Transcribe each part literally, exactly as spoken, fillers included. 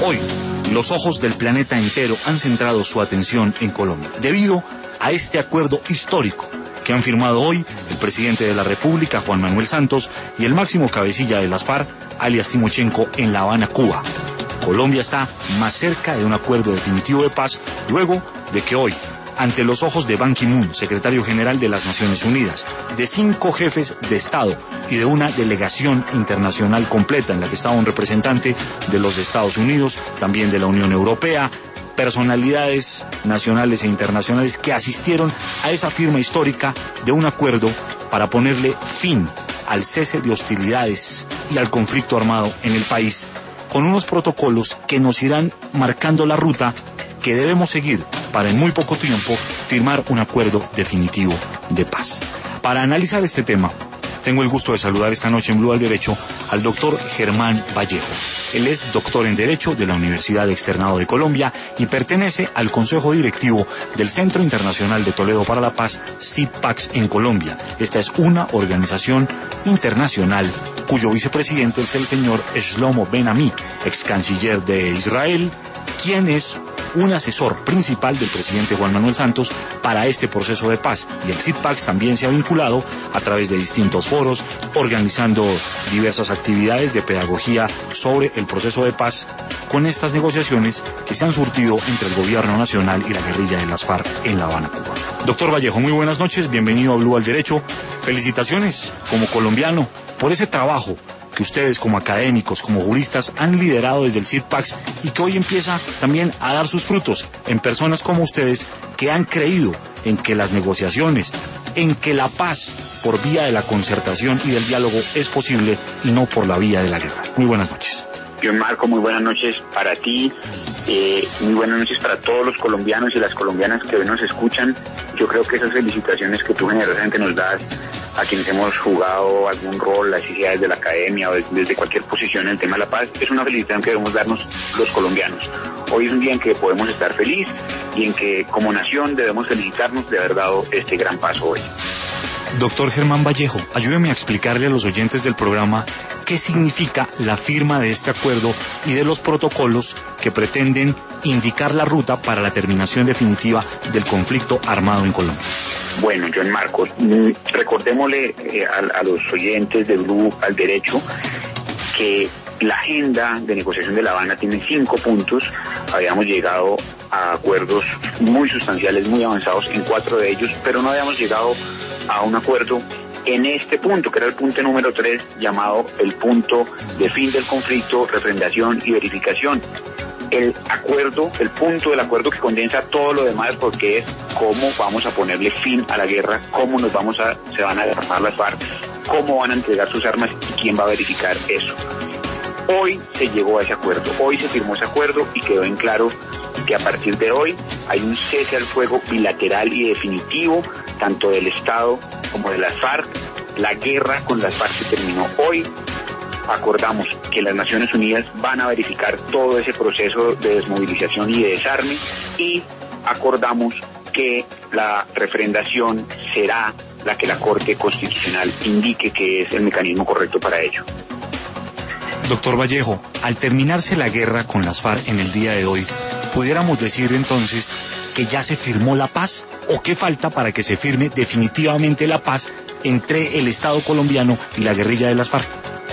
Hoy, los ojos del planeta entero han centrado su atención en Colombia, debido a este acuerdo histórico que han firmado hoy el presidente de la República, Juan Manuel Santos, y el máximo cabecilla de las FARC, alias Timochenko, en La Habana, Cuba. Colombia está más cerca de un acuerdo definitivo de paz luego de que hoy, ante los ojos de Ban Ki-moon, secretario general de las Naciones Unidas, de cinco jefes de Estado y de una delegación internacional completa en la que estaba un representante de los Estados Unidos, también de la Unión Europea, personalidades nacionales e internacionales que asistieron a esa firma histórica de un acuerdo para ponerle fin al cese de hostilidades y al conflicto armado en el país, con unos protocolos que nos irán marcando la ruta que debemos seguir para en muy poco tiempo firmar un acuerdo definitivo de paz. Para analizar este tema, tengo el gusto de saludar esta noche en Blue al Derecho al doctor Germán Vallejo. Él es doctor en Derecho de la Universidad Externado de Colombia y pertenece al Consejo Directivo del Centro Internacional de Toledo para la Paz, C I T PAX, en Colombia. Esta es una organización internacional cuyo vicepresidente es el señor Shlomo Ben-Ami, ex canciller de Israel, quien es un asesor principal del presidente Juan Manuel Santos para este proceso de paz. Y el C I T PAX también se ha vinculado a través de distintos foros, organizando diversas actividades de pedagogía sobre el proceso de paz con estas negociaciones que se han surtido entre el gobierno nacional y la guerrilla de las FARC en La Habana, Cuba. Doctor Vallejo, muy buenas noches, bienvenido a Blue al Derecho. Felicitaciones como colombiano por ese trabajo que ustedes como académicos, como juristas, han liderado desde el C I T PAX y que hoy empieza también a dar sus frutos en personas como ustedes que han creído en que las negociaciones, en que la paz por vía de la concertación y del diálogo es posible y no por la vía de la guerra. Muy buenas noches. John Marco, muy buenas noches para ti, eh, muy buenas noches para todos los colombianos y las colombianas que hoy nos escuchan. Yo creo que esas felicitaciones que tú generosamente nos das a quienes hemos jugado algún rol, así sea desde la academia o desde cualquier posición en el tema de la paz, es una felicitación que debemos darnos los colombianos. Hoy es un día en que podemos estar felices y en que como nación debemos felicitarnos de haber dado este gran paso hoy. Doctor Germán Vallejo, ayúdeme a explicarle a los oyentes del programa qué significa la firma de este acuerdo y de los protocolos que pretenden indicar la ruta para la terminación definitiva del conflicto armado en Colombia. Bueno, John Marcos, recordémosle eh, a, a los oyentes de Blue al Derecho que la agenda de negociación de La Habana tiene cinco puntos. Habíamos llegado a acuerdos muy sustanciales, muy avanzados en cuatro de ellos, pero no habíamos llegado a un acuerdo en este punto, que era el punto número tres, llamado el punto de fin del conflicto, refrendación y verificación. El acuerdo, el punto del acuerdo que condensa todo lo demás, porque es cómo vamos a ponerle fin a la guerra, cómo nos vamos a, se van a desarmar las FARC, cómo van a entregar sus armas y quién va a verificar eso. Hoy se llegó a ese acuerdo, hoy se firmó ese acuerdo y quedó en claro que a partir de hoy hay un cese al fuego bilateral y definitivo, tanto del Estado como de las FARC. La guerra con las FARC se terminó hoy. Acordamos que las Naciones Unidas van a verificar todo ese proceso de desmovilización y de desarme y acordamos que la refrendación será la que la Corte Constitucional indique que es el mecanismo correcto para ello. Doctor Vallejo, al terminarse la guerra con las FARC en el día de hoy, ¿pudiéramos decir entonces que ya se firmó la paz? ¿O qué falta para que se firme definitivamente la paz entre el Estado colombiano y la guerrilla de las FARC?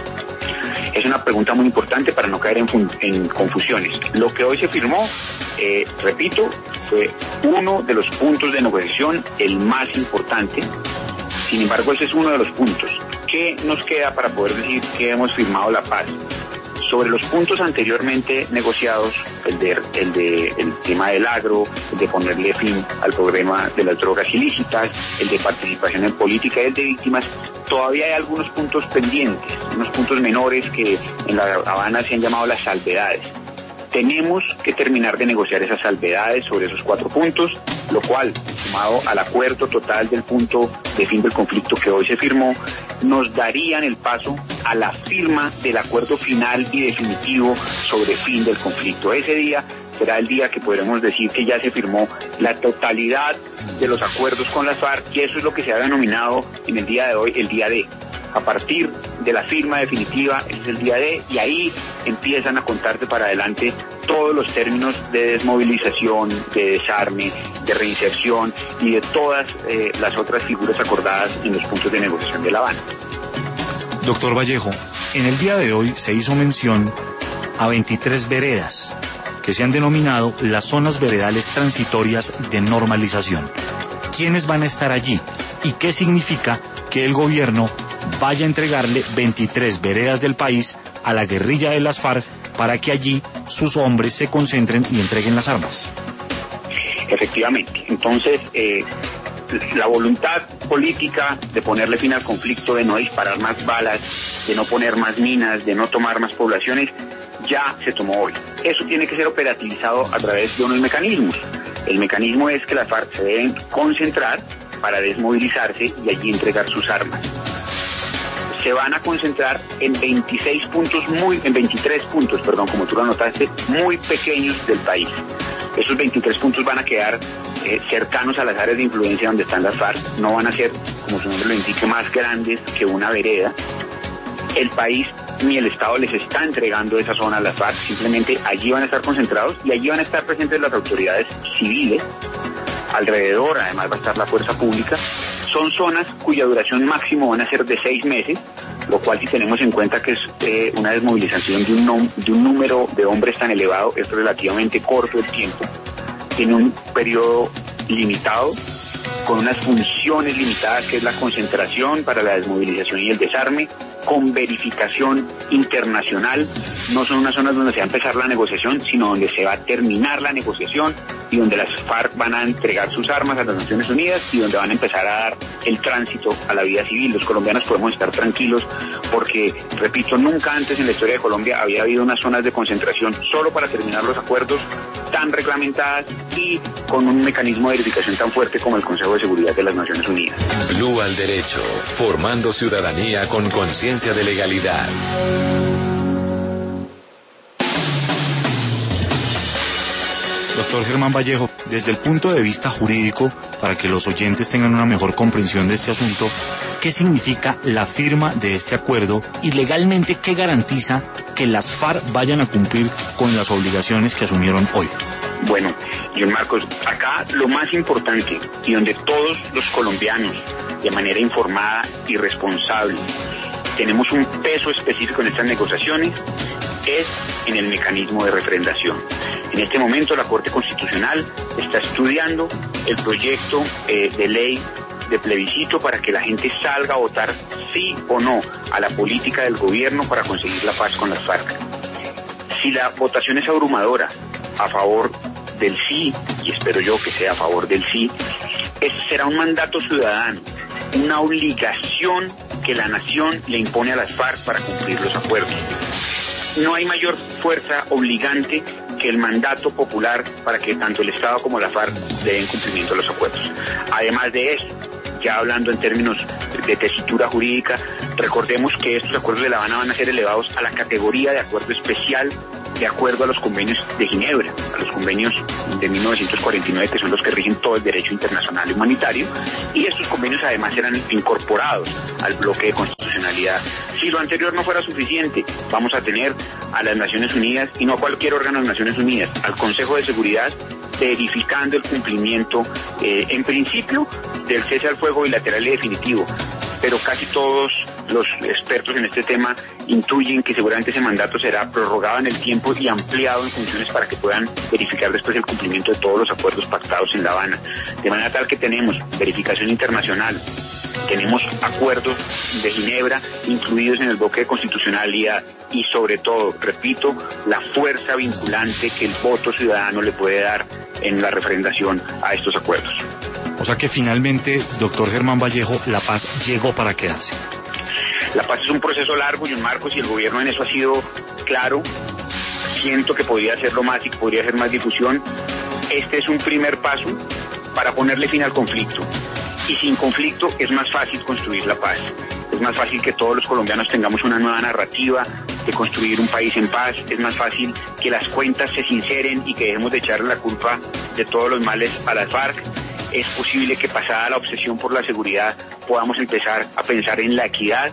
Es una pregunta muy importante para no caer en, fun- en confusiones. Lo que hoy se firmó, eh, repito, fue uno de los puntos de negociación, el más importante. Sin embargo, ese es uno de los puntos. ¿Qué nos queda para poder decir que hemos firmado la paz? Sobre los puntos anteriormente negociados, el de, el de el tema del agro, el de ponerle fin al problema de las drogas ilícitas, el de participación en política y el de víctimas, todavía hay algunos puntos pendientes, unos puntos menores que en La Habana se han llamado las salvedades. Tenemos que terminar de negociar esas salvedades sobre esos cuatro puntos, lo cual, sumado al acuerdo total del punto de fin del conflicto que hoy se firmó, nos darían el paso a la firma del acuerdo final y definitivo sobre fin del conflicto. Ese día será el día que podremos decir que ya se firmó la totalidad de los acuerdos con las FARC, y eso es lo que se ha denominado en el día de hoy el día D. A partir de la firma definitiva, ese es el día D, y ahí empiezan a contarse para adelante todos los términos de desmovilización, de desarme, de reinserción y de todas eh, las otras figuras acordadas en los puntos de negociación de La Habana. Doctor Vallejo, en el día de hoy se hizo mención a veintitrés veredas que se han denominado las zonas veredales transitorias de normalización. ¿Quiénes van a estar allí? ¿Y qué significa que el gobierno vaya a entregarle veintitrés veredas del país a la guerrilla de las FARC para que allí sus hombres se concentren y entreguen las armas? Efectivamente. Entonces, eh, la voluntad política de ponerle fin al conflicto, de no disparar más balas, de no poner más minas, de no tomar más poblaciones, ya se tomó hoy. Eso tiene que ser operativizado a través de unos mecanismos. El mecanismo es que las FARC se deben concentrar para desmovilizarse y allí entregar sus armas. Se van a concentrar en veintiséis puntos, muy, en veintitrés puntos, perdón, como tú lo notaste, muy pequeños del país. Esos veintitrés puntos van a quedar eh, cercanos a las áreas de influencia donde están las FARC, no van a ser, como su nombre lo indica, más grandes que una vereda. El país ni el Estado les está entregando esa zona a las FARC, simplemente allí van a estar concentrados y allí van a estar presentes las autoridades civiles. Alrededor, además, va a estar la fuerza pública. Son zonas cuya duración máximo van a ser de seis meses, lo cual, si tenemos en cuenta que es eh, una desmovilización de un, nom- de un número de hombres tan elevado, es relativamente corto el tiempo. Tiene un periodo limitado, con unas funciones limitadas, que es la concentración para la desmovilización y el desarme, con verificación internacional. No son unas zonas donde se va a empezar la negociación, sino donde se va a terminar la negociación y donde las FARC van a entregar sus armas a las Naciones Unidas y donde van a empezar a dar el tránsito a la vida civil. Los colombianos podemos estar tranquilos porque, repito, nunca antes en la historia de Colombia había habido unas zonas de concentración solo para terminar los acuerdos tan reglamentadas y con un mecanismo de verificación tan fuerte como el Consejo de Seguridad de las Naciones Unidas. Blue al derecho, formando ciudadanía con conciencia de legalidad. Doctor Germán Vallejo, desde el punto de vista jurídico, para que los oyentes tengan una mejor comprensión de este asunto, ¿qué significa la firma de este acuerdo y legalmente qué garantiza que las FARC vayan a cumplir con las obligaciones que asumieron hoy? Bueno, John Marcos, acá lo más importante y donde todos los colombianos, de manera informada y responsable, tenemos un peso específico en estas negociaciones, es en el mecanismo de refrendación. En este momento la Corte Constitucional está estudiando el proyecto eh, de ley de plebiscito para que la gente salga a votar sí o no a la política del gobierno para conseguir la paz con las FARC. Si la votación es abrumadora a favor del sí, y espero yo que sea a favor del sí, es, será un mandato ciudadano, una obligación que la nación le impone a las FARC para cumplir los acuerdos. No hay mayor fuerza obligante que el mandato popular para que tanto el Estado como la FARC den cumplimiento a los acuerdos. Además de eso, ya hablando en términos de tesitura jurídica, recordemos que estos acuerdos de La Habana van a ser elevados a la categoría de acuerdo especial de acuerdo a los convenios de Ginebra, a los convenios de mil novecientos cuarenta y nueve, que son los que rigen todo el derecho internacional humanitario, y estos convenios además serán incorporados al bloque de constitucionalidad. Si lo anterior no fuera suficiente, vamos a tener a las Naciones Unidas, y no a cualquier órgano de Naciones Unidas, al Consejo de Seguridad, verificando el cumplimiento, eh, en principio, del cese al fuego bilateral y definitivo, pero casi todos los expertos en este tema intuyen que seguramente ese mandato será prorrogado en el tiempo y ampliado en funciones para que puedan verificar después el cumplimiento de todos los acuerdos pactados en La Habana. De manera tal que tenemos verificación internacional, tenemos acuerdos de Ginebra incluidos en el bloque de constitucionalidad y, sobre todo, repito, la fuerza vinculante que el voto ciudadano le puede dar en la refrendación a estos acuerdos. O sea que finalmente, doctor Germán Vallejo, la paz llegó para quedarse. La paz es un proceso largo, John Marcos, y el gobierno en eso ha sido claro. Siento que podría hacerlo más y que podría hacer más difusión. Este es un primer paso para ponerle fin al conflicto. Y sin conflicto es más fácil construir la paz. Es más fácil que todos los colombianos tengamos una nueva narrativa de construir un país en paz. Es más fácil que las cuentas se sinceren y que dejemos de echarle la culpa de todos los males a las FARC. Es posible que, pasada la obsesión por la seguridad, podamos empezar a pensar en la equidad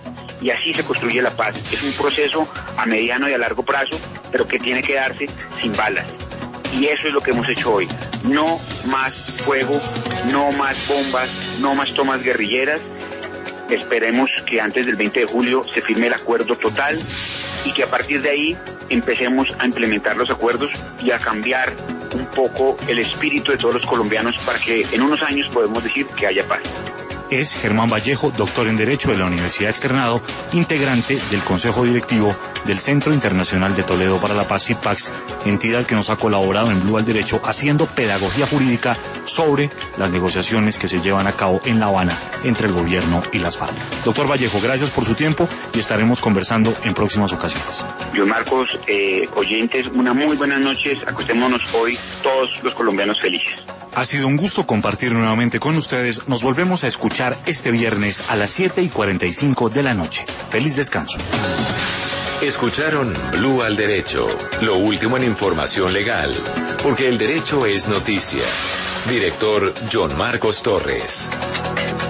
y así se construye la paz. Es un proceso a mediano y a largo plazo, pero que tiene que darse sin balas. Y eso es lo que hemos hecho hoy. No más fuego, no más bombas, no más tomas guerrilleras. Esperemos que antes del veinte de julio se firme el acuerdo total y que a partir de ahí empecemos a implementar los acuerdos y a cambiar un poco el espíritu de todos los colombianos para que en unos años podamos decir que haya paz. Es Germán Vallejo, doctor en Derecho de la Universidad Externado, integrante del Consejo Directivo del Centro Internacional de Toledo para la Paz, CITPAX, entidad que nos ha colaborado en Blue al Derecho haciendo pedagogía jurídica sobre las negociaciones que se llevan a cabo en La Habana entre el gobierno y las FARC. Doctor Vallejo, gracias por su tiempo y estaremos conversando en próximas ocasiones. John Marcos, eh, oyentes, una muy buenas noches. Acostémonos hoy todos los colombianos felices. Ha sido un gusto compartir nuevamente con ustedes. Nos volvemos a escuchar este viernes a las siete y cuarenta y cinco de la noche. Feliz descanso. Escucharon Blue al Derecho, lo último en información legal, porque el derecho es noticia. Director John Marcos Torres.